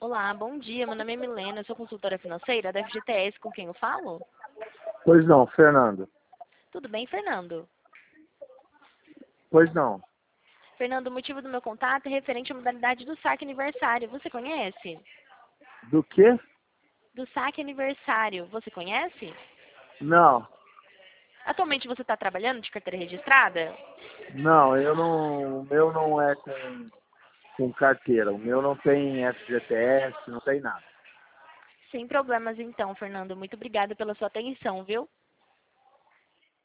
Olá, bom dia. Meu nome é Milena, eu sou consultora financeira da FGTS. Com quem eu falo? Pois não, Fernando. Tudo bem, Fernando? Pois não. Fernando, o motivo do meu contato é referente à modalidade do saque aniversário. Você conhece? Do quê? Do saque aniversário. Você conhece? Não, Atualmente você está trabalhando de carteira registrada? não, eu não. O meu não é com carteira. O meu não tem FGTS, não tem nada. Sem problemas então, Fernando. Muito obrigada pela sua atenção, viu?